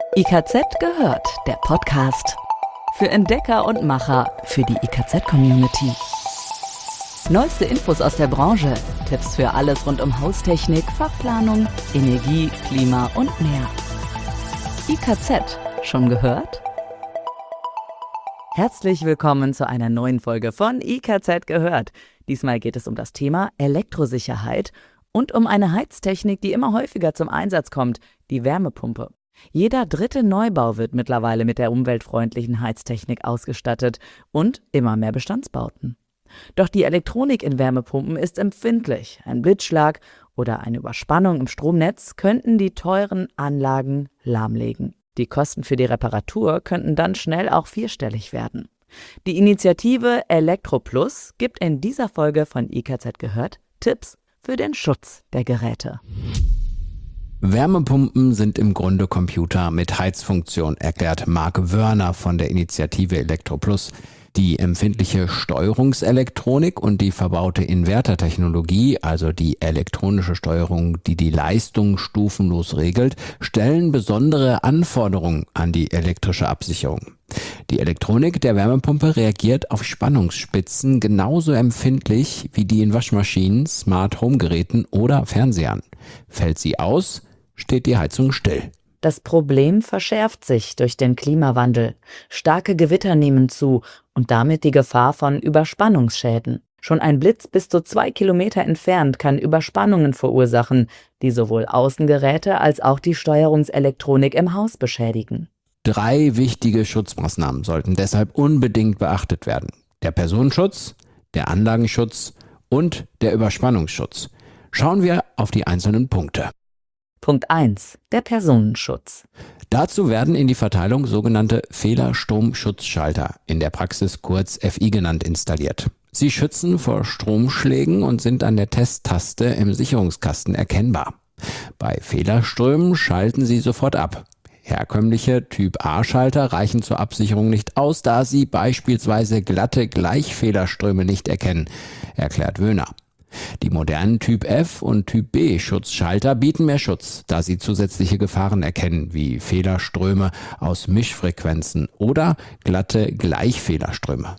IKZ gehört, der Podcast. Für Entdecker und Macher, für die IKZ-Community. Neueste Infos aus der Branche, Tipps für alles rund um Haustechnik, Fachplanung, Energie, Klima und mehr. IKZ, schon gehört? Herzlich willkommen zu einer neuen Folge von IKZ gehört. Diesmal geht es um das Thema Elektrosicherheit und um eine Heiztechnik, die immer häufiger zum Einsatz kommt, die Wärmepumpe. Jeder dritte Neubau wird mittlerweile mit der umweltfreundlichen Heiztechnik ausgestattet und immer mehr Bestandsbauten. Doch die Elektronik in Wärmepumpen ist empfindlich. Ein Blitzschlag oder eine Überspannung im Stromnetz könnten die teuren Anlagen lahmlegen. Die Kosten für die Reparatur könnten dann schnell auch vierstellig werden. Die Initiative ElektroPlus gibt in dieser Folge von IKZ gehört Tipps für den Schutz der Geräte. Wärmepumpen sind im Grunde Computer mit Heizfunktion, erklärt Marc Wörner von der Initiative ElektroPlus. Die empfindliche Steuerungselektronik und die verbaute Invertertechnologie, also die elektronische Steuerung, die die Leistung stufenlos regelt, stellen besondere Anforderungen an die elektrische Absicherung. Die Elektronik der Wärmepumpe reagiert auf Spannungsspitzen genauso empfindlich wie die in Waschmaschinen, Smart-Home-Geräten oder Fernsehern. Fällt sie aus, steht die Heizung still. Das Problem verschärft sich durch den Klimawandel. Starke Gewitter nehmen zu und damit die Gefahr von Überspannungsschäden. Schon ein Blitz bis zu 2 Kilometer entfernt kann Überspannungen verursachen, die sowohl Außengeräte als auch die Steuerungselektronik im Haus beschädigen. 3 wichtige Schutzmaßnahmen sollten deshalb unbedingt beachtet werden: der Personenschutz, der Anlagenschutz und der Überspannungsschutz. Schauen wir auf die einzelnen Punkte. Punkt 1. Der Personenschutz. Dazu werden in die Verteilung sogenannte Fehlerstromschutzschalter, in der Praxis kurz FI genannt, installiert. Sie schützen vor Stromschlägen und sind an der Testtaste im Sicherungskasten erkennbar. Bei Fehlerströmen schalten sie sofort ab. Herkömmliche Typ-A-Schalter reichen zur Absicherung nicht aus, da sie beispielsweise glatte Gleichfehlerströme nicht erkennen, erklärt Wöhner. Die modernen Typ F und Typ B Schutzschalter bieten mehr Schutz, da sie zusätzliche Gefahren erkennen, wie Fehlerströme aus Mischfrequenzen oder glatte Gleichfehlerströme.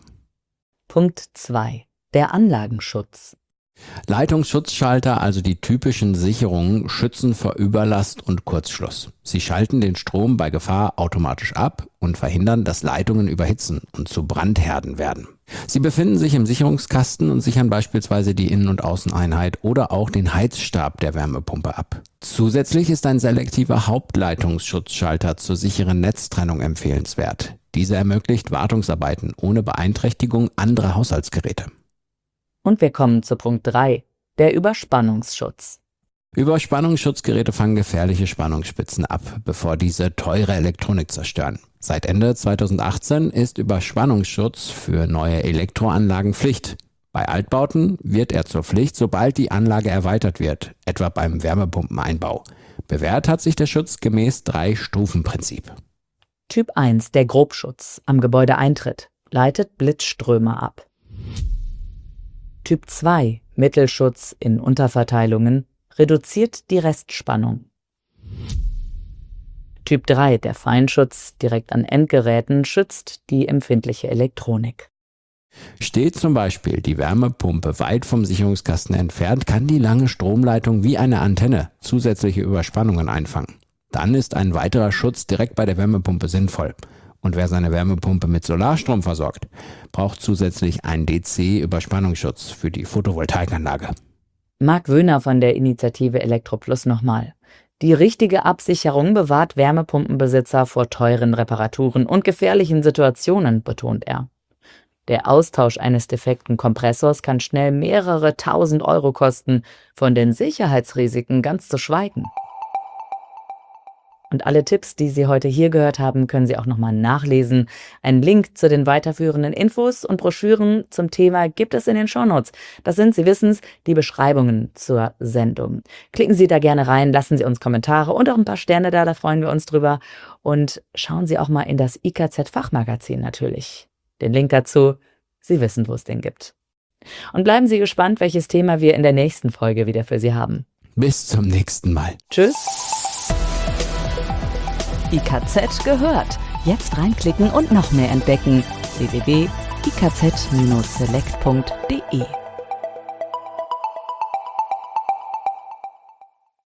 Punkt 2. Der Anlagenschutz. Leitungsschutzschalter, also die typischen Sicherungen, schützen vor Überlast und Kurzschluss. Sie schalten den Strom bei Gefahr automatisch ab und verhindern, dass Leitungen überhitzen und zu Brandherden werden. Sie befinden sich im Sicherungskasten und sichern beispielsweise die Innen- und Außeneinheit oder auch den Heizstab der Wärmepumpe ab. Zusätzlich ist ein selektiver Hauptleitungsschutzschalter zur sicheren Netztrennung empfehlenswert. Dieser ermöglicht Wartungsarbeiten ohne Beeinträchtigung anderer Haushaltsgeräte. Und wir kommen zu Punkt 3, der Überspannungsschutz. Überspannungsschutzgeräte fangen gefährliche Spannungsspitzen ab, bevor diese teure Elektronik zerstören. Seit Ende 2018 ist Überspannungsschutz für neue Elektroanlagen Pflicht. Bei Altbauten wird er zur Pflicht, sobald die Anlage erweitert wird, etwa beim Wärmepumpeneinbau. Bewährt hat sich der Schutz gemäß 3-Stufen-Prinzip. Typ 1, der Grobschutz am Gebäudeeintritt, leitet Blitzströme ab. Typ 2, Mittelschutz in Unterverteilungen, reduziert die Restspannung. Typ 3, der Feinschutz direkt an Endgeräten, schützt die empfindliche Elektronik. Steht zum Beispiel die Wärmepumpe weit vom Sicherungskasten entfernt, kann die lange Stromleitung wie eine Antenne zusätzliche Überspannungen einfangen. Dann ist ein weiterer Schutz direkt bei der Wärmepumpe sinnvoll. Und wer seine Wärmepumpe mit Solarstrom versorgt, braucht zusätzlich einen DC-Überspannungsschutz für die Photovoltaikanlage. Marc Wöhner von der Initiative ElektroPlus nochmal. Die richtige Absicherung bewahrt Wärmepumpenbesitzer vor teuren Reparaturen und gefährlichen Situationen, betont er. Der Austausch eines defekten Kompressors kann schnell mehrere tausend Euro kosten, von den Sicherheitsrisiken ganz zu schweigen. Und alle Tipps, die Sie heute hier gehört haben, können Sie auch nochmal nachlesen. Einen Link zu den weiterführenden Infos und Broschüren zum Thema gibt es in den Shownotes. Das sind, Sie wissen es, die Beschreibungen zur Sendung. Klicken Sie da gerne rein, lassen Sie uns Kommentare und auch ein paar Sterne da freuen wir uns drüber. Und schauen Sie auch mal in das IKZ-Fachmagazin natürlich. Den Link dazu, Sie wissen, wo es den gibt. Und bleiben Sie gespannt, welches Thema wir in der nächsten Folge wieder für Sie haben. Bis zum nächsten Mal. Tschüss. IKZ gehört. Jetzt reinklicken und noch mehr entdecken. www.ikz-select.de